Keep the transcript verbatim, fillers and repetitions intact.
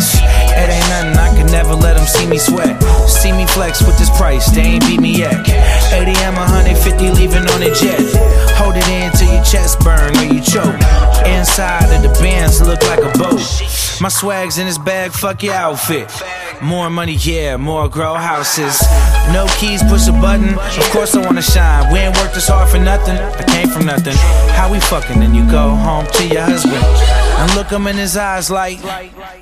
yes. It ain't nothing, I can never let them see me sweat. See me flex with this price, they ain't beat me yet. A D M one hundred fifty leaving on a jet. Hold it in till your chest burn or you choke. Inside of the bands look like a boat. My swag's in this bag, fuck your outfit. More money, yeah, more grow houses. No keys, push a button, of course I wanna shine. We ain't worked this hard for nothing, I came from nothing. How we fucking and you go home to your husband and look him in his eyes like